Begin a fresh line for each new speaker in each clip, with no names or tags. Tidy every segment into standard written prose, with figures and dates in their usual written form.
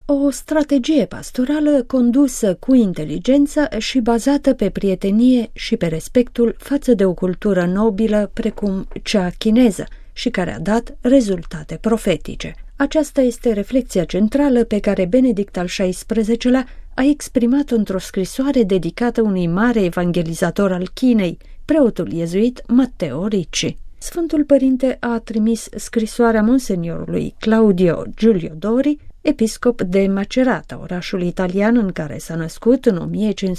O strategie pastorală condusă cu inteligență și bazată pe prietenie și pe respectul față de o cultură nobilă precum cea chineză și care a dat rezultate profetice. Aceasta este reflexia centrală pe care Benedict al XVI-lea a exprimat într-o scrisoare dedicată unui mare evangelizator al Chinei, preotul iezuit Matteo Ricci. Sfântul Părinte a trimis scrisoarea monseniorului Claudio Giulio Dori, episcop de Macerata, orașul italian în care s-a născut în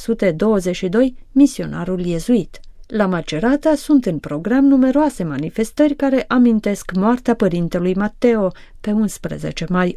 1522 misionarul iezuit. La Macerata sunt în program numeroase manifestări care amintesc moartea părintelui Matteo pe 11 mai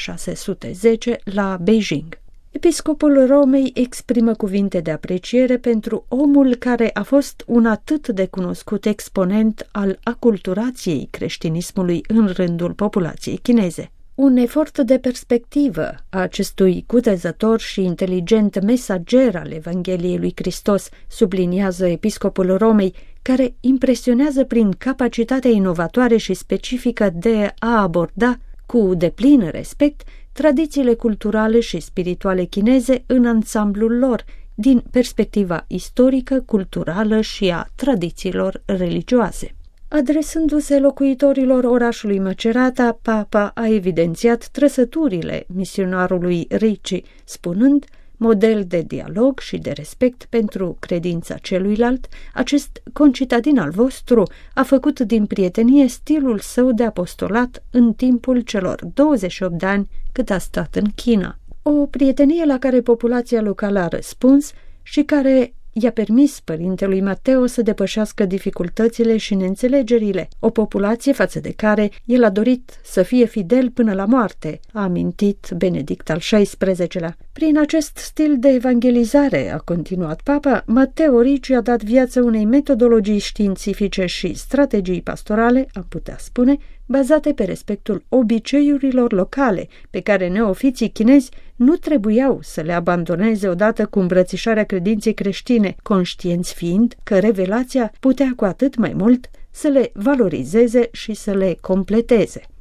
1610 la Beijing. Episcopul Romei exprimă cuvinte de apreciere pentru omul care a fost un atât de cunoscut exponent al aculturației creștinismului în rândul populației chineze. Un efort de perspectivă a acestui cutezător și inteligent mesager al Evangheliei lui Hristos, subliniază episcopul Romei, care impresionează prin capacitatea inovatoare și specifică de a aborda cu deplin respect tradițiile culturale și spirituale chineze în ansamblul lor, din perspectiva istorică, culturală și a tradițiilor religioase. Adresându-se locuitorilor orașului Macerata, papa a evidențiat trăsăturile misionarului Ricci, spunând: model de dialog și de respect pentru credința celuilalt, acest concitadin al vostru a făcut din prietenie stilul său de apostolat în timpul celor 28 de ani cât a stat în China. O prietenie la care populația locală a răspuns și care i-a permis părintelui Matteo să depășească dificultățile și neînțelegerile, o populație față de care el a dorit să fie fidel până la moarte, a amintit Benedict al XVI-lea. Prin acest stil de evangelizare, a continuat papa, Matteo Ricci a dat viață unei metodologii științifice și strategii pastorale, am putea spune, bazate pe respectul obiceiurilor locale, pe care neofiții chinezi nu trebuiau să le abandoneze odată cu îmbrățișarea credinței creștine, conștienți fiind că revelația putea cu atât mai mult să le valorizeze și să le completeze.